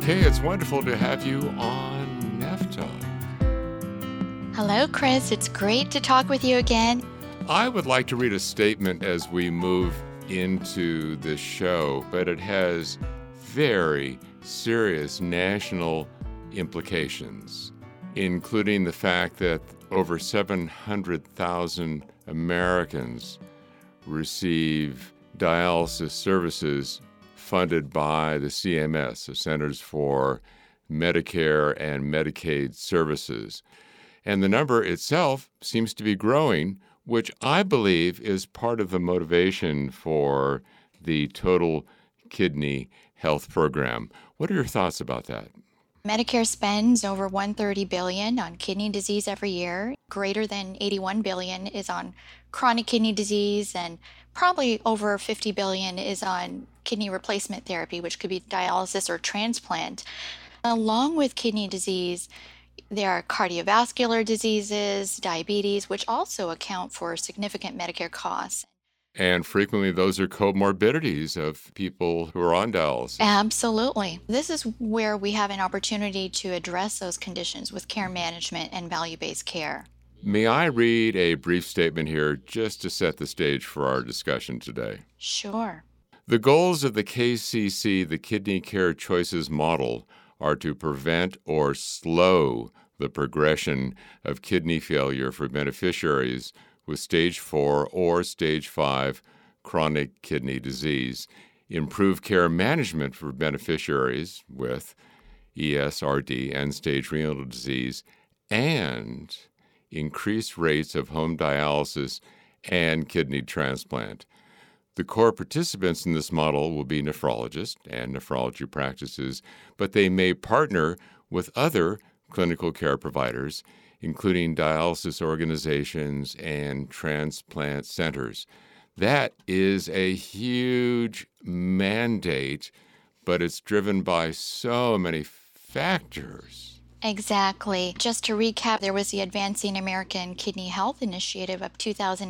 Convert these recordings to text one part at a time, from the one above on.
Kay, it's wonderful to have you on NAFTA. Hello, Chris. It's great to talk with you again. I would like to read a statement as we move into this show, but it has very serious national implications, including the fact that over 700,000 Americans receive dialysis services funded by the CMS, the Centers for Medicare and Medicaid Services. And the number itself seems to be growing, which I believe is part of the motivation for the Total Kidney Health Program. What are your thoughts about that? Medicare spends over $130 billion on kidney disease every year. Greater than $81 billion is on chronic kidney disease, and probably over $50 billion is on kidney replacement therapy, which could be dialysis or transplant. Along with kidney disease, there are cardiovascular diseases, diabetes, which also account for significant Medicare costs. And frequently those are comorbidities of people who are on dialysis. Absolutely. This is where we have an opportunity to address those conditions with care management and value-based care. May I read a brief statement here just to set the stage for our discussion today? Sure. The goals of the KCC, the Kidney Care Choices model, are to prevent or slow the progression of kidney failure for beneficiaries with stage 4 or stage 5 chronic kidney disease, improve care management for beneficiaries with ESRD and stage renal disease, and increase rates of home dialysis and kidney transplant. The core participants in this model will be nephrologists and nephrology practices, but they may partner with other clinical care providers, including dialysis organizations and transplant centers. That is a huge mandate, but it's driven by so many factors. Exactly. Just to recap, there was the Advancing American Kidney Health Initiative of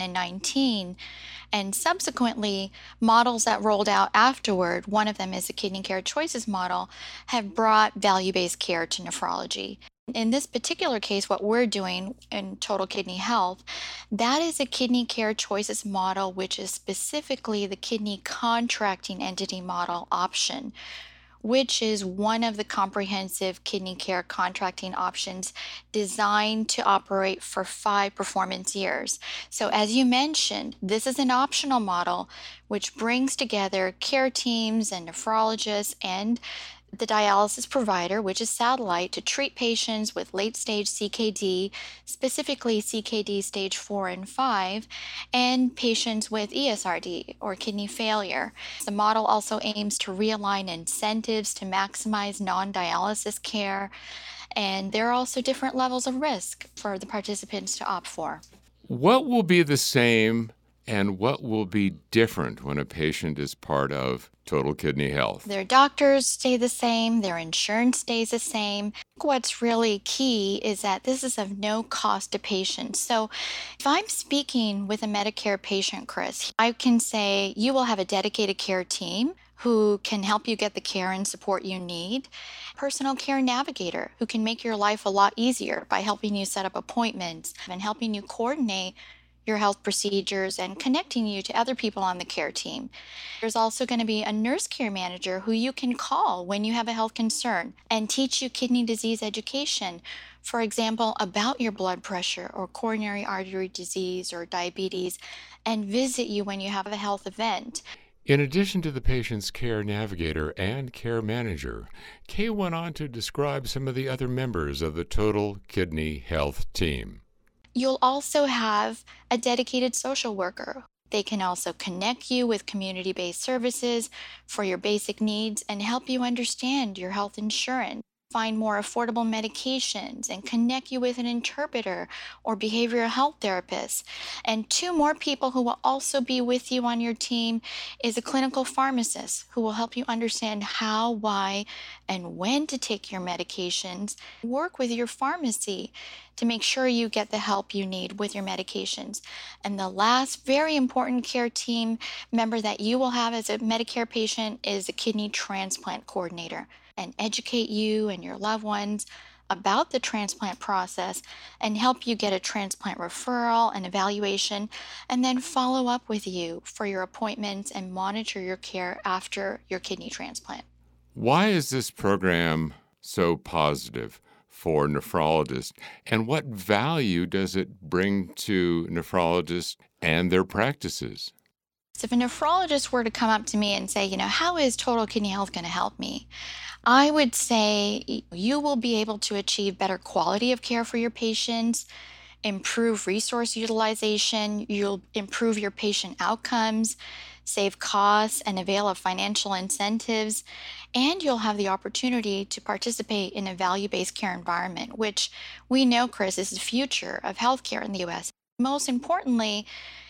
2019, and subsequently, models that rolled out afterward, one of them is the Kidney Care Choices model, have brought value-based care to nephrology. In this particular case, what we're doing in Total Kidney Health, that is a Kidney Care Choices model, which is specifically the kidney contracting entity model option, which is one of the comprehensive kidney care contracting options designed to operate for 5 performance years. So as you mentioned, this is an optional model which brings together care teams and nephrologists and the dialysis provider, which is Satellite, to treat patients with late-stage CKD, specifically CKD stage 4 and 5, and patients with ESRD, or kidney failure. The model also aims to realign incentives to maximize non-dialysis care, and there are also different levels of risk for the participants to opt for. What will be the same and what will be different when a patient is part of Total Kidney Health? Their doctors stay the same, their insurance stays the same. What's really key is that this is of no cost to patients. So if I'm speaking with a Medicare patient, Chris, I can say you will have a dedicated care team who can help you get the care and support you need, personal care navigator who can make your life a lot easier by helping you set up appointments and helping you coordinate your health procedures and connecting you to other people on the care team. There's also going to be a nurse care manager who you can call when you have a health concern and teach you kidney disease education, for example, about your blood pressure or coronary artery disease or diabetes, and visit you when you have a health event. In addition to the patient's care navigator and care manager, Kay went on to describe some of the other members of the Total Kidney Health team. You'll also have a dedicated social worker. They can also connect you with community-based services for your basic needs and help you understand your health insurance, find more affordable medications, and connect you with an interpreter or behavioral health therapist. And 2 more people who will also be with you on your team is a clinical pharmacist who will help you understand how, why, and when to take your medications. Work with your pharmacy to make sure you get the help you need with your medications. And the last very important care team member that you will have as a Medicare patient is a kidney transplant coordinator. and educate you and your loved ones about the transplant process and help you get a transplant referral and evaluation, and then follow up with you for your appointments and monitor your care after your kidney transplant. Why is this program so positive for nephrologists, and what value does it bring to nephrologists and their practices? So if a nephrologist were to come up to me and say, how is Total Kidney Health going to help me? I would say you will be able to achieve better quality of care for your patients, improve resource utilization, you'll improve your patient outcomes, save costs, and avail of financial incentives, and you'll have the opportunity to participate in a value-based care environment, which we know, Chris, is the future of healthcare in the US. Most importantly,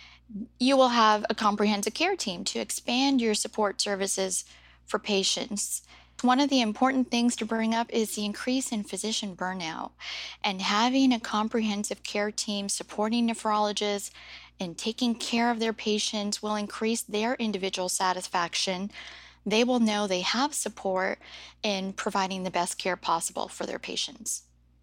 you will have a comprehensive care team to expand your support services for patients. One of the important things to bring up is the increase in physician burnout, and having a comprehensive care team supporting nephrologists and taking care of their patients will increase their individual satisfaction. They will know they have support in providing the best care possible for their patients.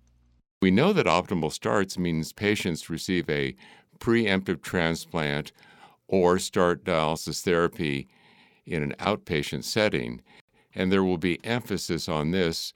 We know that optimal starts means patients receive a preemptive transplant or start dialysis therapy in an outpatient setting, and there will be emphasis on this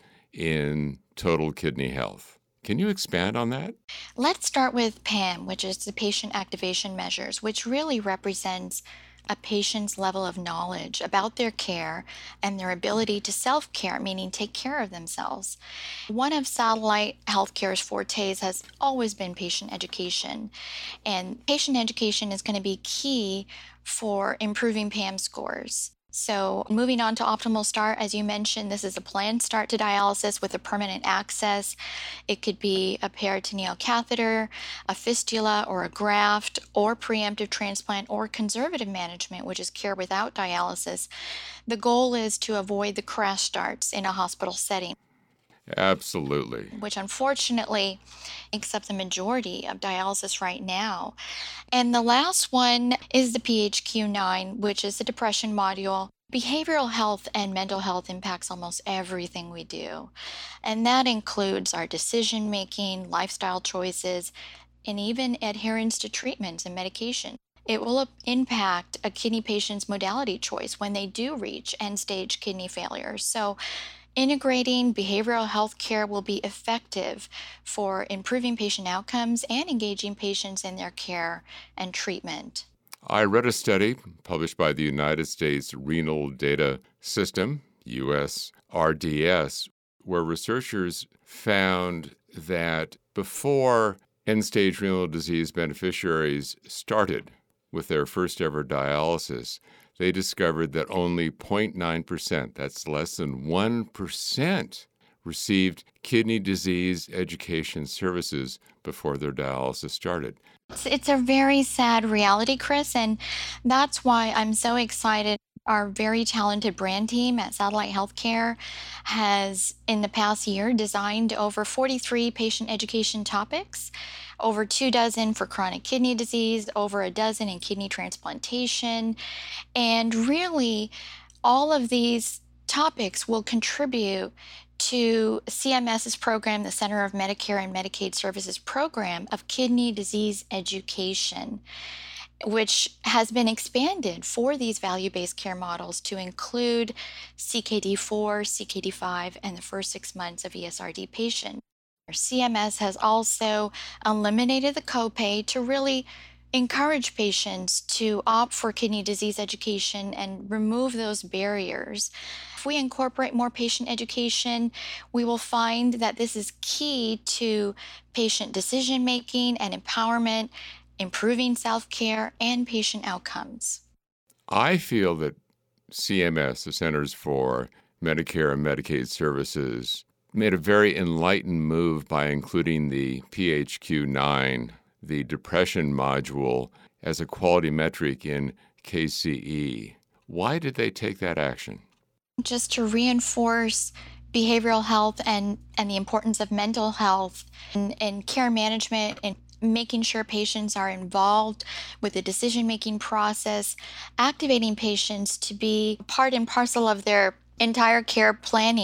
in Total Kidney Health. Can you expand on that? Let's start with PAM, which is the patient activation measures, which really represents a patient's level of knowledge about their care and their ability to self-care, meaning take care of themselves. One of Satellite Healthcare's fortes has always been patient education, and patient education is going to be key for improving PAM scores. So moving on to optimal start, as you mentioned, this is a planned start to dialysis with a permanent access. It could be a peritoneal catheter, a fistula, or a graft, or preemptive transplant, or conservative management, which is care without dialysis. The goal is to avoid the crash starts in a hospital setting, Absolutely. which unfortunately makes up the majority of dialysis right now. And the last one is the PHQ-9, which is the depression module. Behavioral health and mental health impacts almost everything we do. And that includes our decision making, lifestyle choices, and even adherence to treatments and medication. It will impact a kidney patient's modality choice when they do reach end stage kidney failure. So integrating behavioral health care will be effective for improving patient outcomes and engaging patients in their care and treatment. I read a study published by the United States Renal Data System, USRDS, where researchers found that before end-stage renal disease beneficiaries started with their first ever dialysis, they discovered that only 0.9%, that's less than 1%, received kidney disease education services before their dialysis started. It's a very sad reality, Chris, and that's why I'm so excited. Our very talented brand team at Satellite Healthcare has, in the past year, designed over 43 patient education topics, over 24 for chronic kidney disease, over a dozen in kidney transplantation, and really all of these topics will contribute to CMS's program, the Center of Medicare and Medicaid Services program of kidney disease education, which has been expanded for these value-based care models to include CKD4, CKD5, and the first 6 months of ESRD patient. CMS has also eliminated the copay to really encourage patients to opt for kidney disease education and remove those barriers. If we incorporate more patient education, we will find that this is key to patient decision making and empowerment, improving self-care, and patient outcomes. I feel that CMS, the Centers for Medicare and Medicaid Services, made a very enlightened move by including the PHQ-9, the depression module, as a quality metric in KCE. Why did they take that action? Just to reinforce behavioral health and the importance of mental health and care management and making sure patients are involved with the decision-making process, activating patients to be part and parcel of their entire care planning.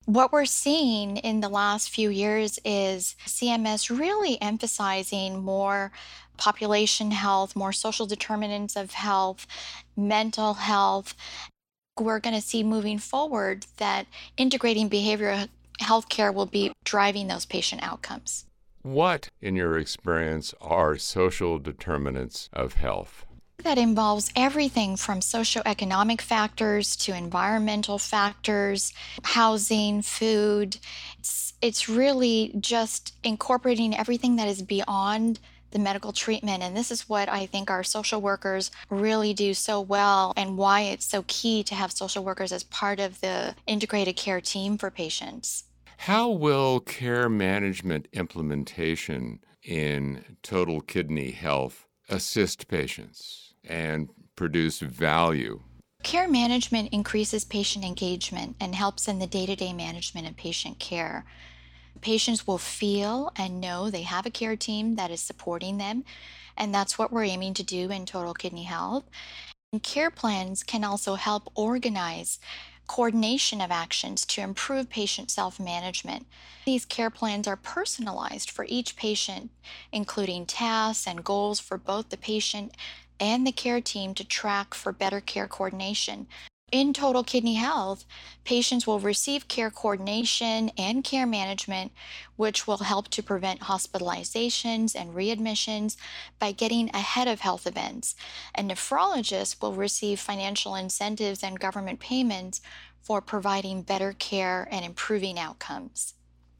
What we're seeing in the last few years is CMS really emphasizing more population health, more social determinants of health, mental health. We're going to see moving forward that integrating behavioral health care will be driving those patient outcomes. What, in your experience, are social determinants of health? That involves everything from socioeconomic factors to environmental factors, housing, food. It's really just incorporating everything that is beyond the medical treatment. And this is what I think our social workers really do so well, and why it's so key to have social workers as part of the integrated care team for patients. How will care management implementation in total kidney health assist patients and produce value? Care management increases patient engagement and helps in the day to day management of patient care. Patients will feel and know they have a care team that is supporting them, and that's what we're aiming to do in Total Kidney Health. And care plans can also help organize coordination of actions to improve patient self management. These care plans are personalized for each patient, including tasks and goals for both the patient and the care team to track for better care coordination. In Total Kidney Health, patients will receive care coordination and care management, which will help to prevent hospitalizations and readmissions by getting ahead of health events. And nephrologists will receive financial incentives and government payments for providing better care and improving outcomes.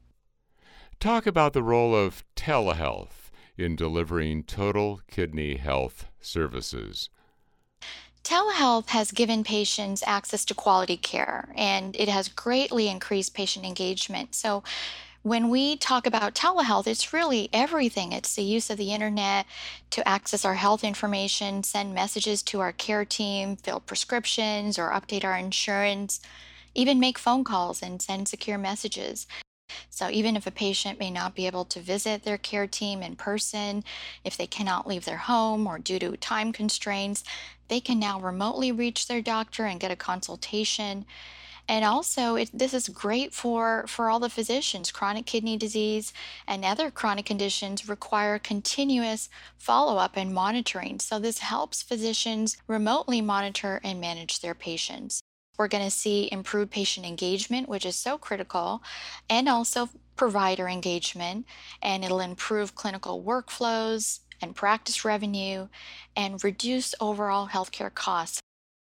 Talk about the role of telehealth in delivering total kidney health services. Telehealth has given patients access to quality care, and it has greatly increased patient engagement. So, when we talk about telehealth, it's really everything. It's the use of the internet to access our health information, send messages to our care team, fill prescriptions, or update our insurance, even make phone calls and send secure messages. So even if a patient may not be able to visit their care team in person, if they cannot leave their home or due to time constraints, they can now remotely reach their doctor and get a consultation. And also, this is great for all the physicians. Chronic kidney disease and other chronic conditions require continuous follow-up and monitoring. So this helps physicians remotely monitor and manage their patients. We're going to see improved patient engagement, which is so critical, and also provider engagement, and it'll improve clinical workflows and practice revenue and reduce overall healthcare costs.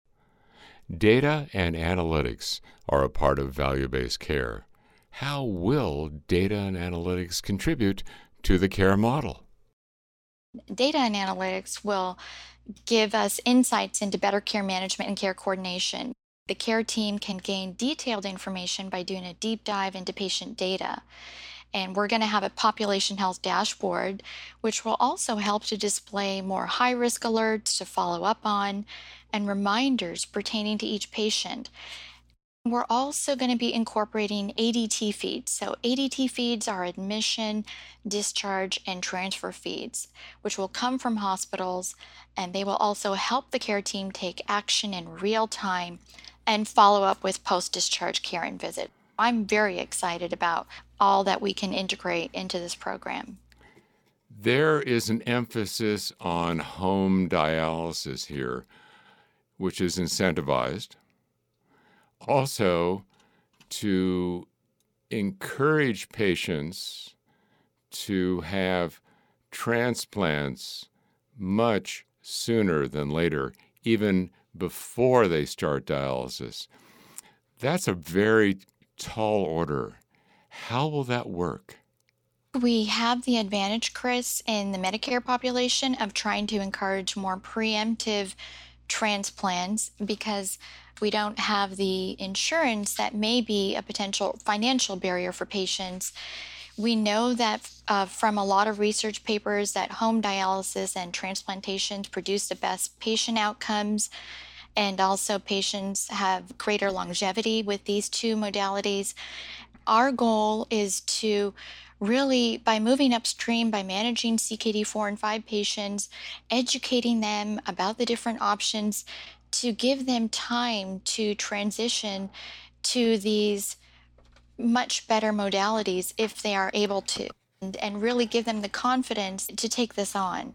Data and analytics are a part of value based care. How will data and analytics contribute to the care model? Data and analytics will give us insights into better care management and care coordination. The care team can gain detailed information by doing a deep dive into patient data. And we're going to have a population health dashboard, which will also help to display more high risk alerts to follow up on and reminders pertaining to each patient. We're also going to be incorporating ADT feeds. So, ADT feeds are admission, discharge, and transfer feeds, which will come from hospitals, and they will also help the care team take action in real time and follow up with post discharge care and visit. I'm very excited about all that we can integrate into this program. There is an emphasis on home dialysis here, which is incentivized. Also, to encourage patients to have transplants much sooner than later, even before they start dialysis. That's a very tall order. How will that work? We have the advantage, Chris, in the Medicare population of trying to encourage more preemptive transplants because we don't have the insurance that may be a potential financial barrier for patients. We know that from a lot of research papers that home dialysis and transplantations produce the best patient outcomes, and also patients have greater longevity with these two modalities. Our goal is to really, by moving upstream, by managing CKD 4 and 5 patients, educating them about the different options, to give them time to transition to these much better modalities if they are able to, and really give them the confidence to take this on.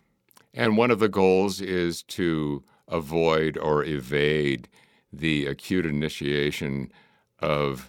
And one of the goals is to avoid or evade the acute initiation of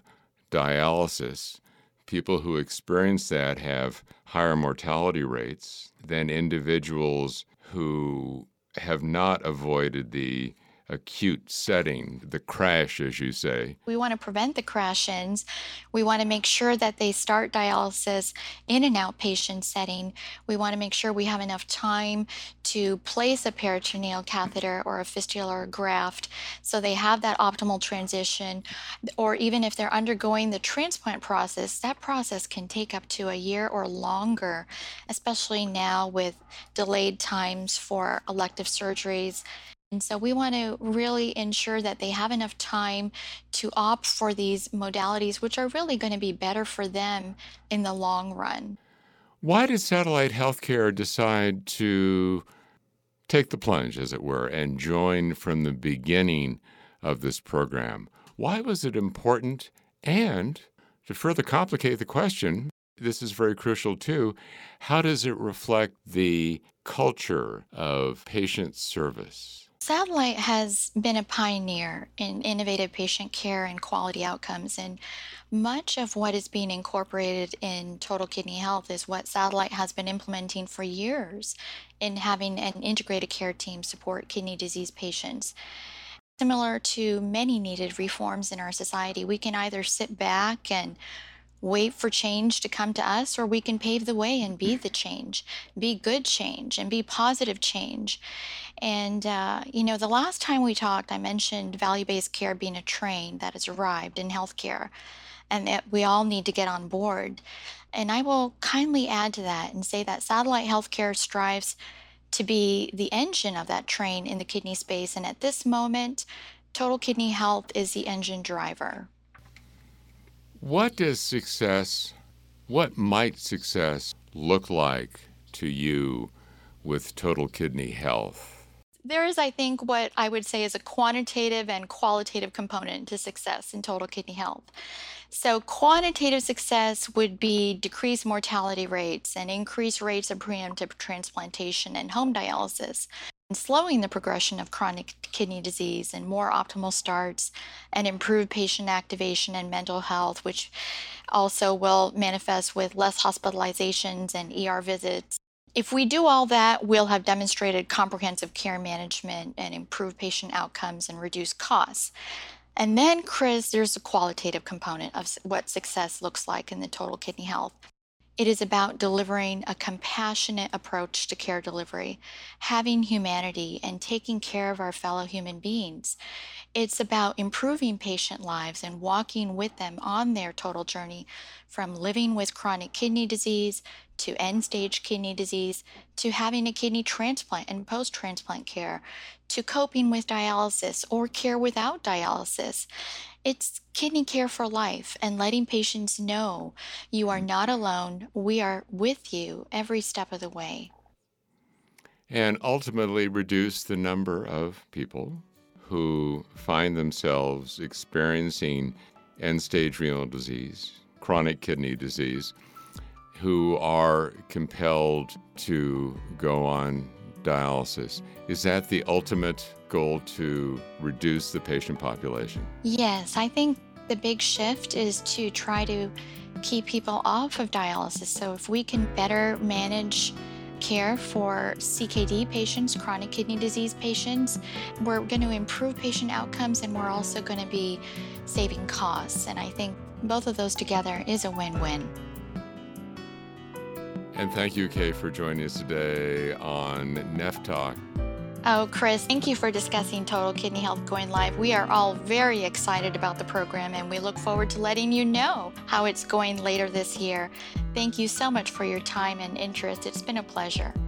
dialysis. People who experience that have higher mortality rates than individuals who have not avoided the acute setting, the crash, as you say. We want to prevent the crash-ins. We want to make sure that they start dialysis in an outpatient setting. We want to make sure we have enough time to place a peritoneal catheter or a fistular graft so they have that optimal transition. Or even if they're undergoing the transplant process, that process can take up to a year or longer, especially now with delayed times for elective surgeries. And so we want to really ensure that they have enough time to opt for these modalities, which are really going to be better for them in the long run. Why did Satellite Healthcare decide to take the plunge, as it were, and join from the beginning of this program? Why was it important? And to further complicate the question, this is very crucial too, how does it reflect the culture of patient service? Satellite has been a pioneer in innovative patient care and quality outcomes, and much of what is being incorporated in Total Kidney Health is what Satellite has been implementing for years in having an integrated care team support kidney disease patients. Similar to many needed reforms in our society, we can either sit back and wait for change to come to us, or we can pave the way and be the change, be good change, and be positive change. And, the last time we talked, I mentioned value-based care being a train that has arrived in healthcare and that we all need to get on board. And I will kindly add to that and say that Satellite Healthcare strives to be the engine of that train in the kidney space. And at this moment, Total Kidney Health is the engine driver. What might success look like to you with Total Kidney Health? There is, I think, what I would say is a quantitative and qualitative component to success in Total Kidney Health. So quantitative success would be decreased mortality rates and increased rates of preemptive transplantation and home dialysis, and slowing the progression of chronic kidney disease and more optimal starts and improved patient activation and mental health, which also will manifest with less hospitalizations and ER visits. If we do all that, we'll have demonstrated comprehensive care management and improved patient outcomes and reduced costs. And then, Chris, there's a qualitative component of what success looks like in the Total Kidney Health. It is about delivering a compassionate approach to care delivery, having humanity, and taking care of our fellow human beings. It's about improving patient lives and walking with them on their total journey from living with chronic kidney disease to end-stage kidney disease, to having a kidney transplant and post-transplant care, to coping with dialysis or care without dialysis. It's kidney care for life and letting patients know you are not alone. We are with you every step of the way. And ultimately reduce the number of people who find themselves experiencing end-stage renal disease, chronic kidney disease, who are compelled to go on dialysis. Is that the ultimate goal, to reduce the patient population? Yes, I think the big shift is to try to keep people off of dialysis. So if we can better manage care for CKD patients, chronic kidney disease patients, we're going to improve patient outcomes, and we're also going to be saving costs. And I think both of those together is a win-win. And thank you, Kay, for joining us today on Neph Talk. Oh, Chris, thank you for discussing Total Kidney Health going live. We are all very excited about the program, and we look forward to letting you know how it's going later this year. Thank you so much for your time and interest. It's been a pleasure.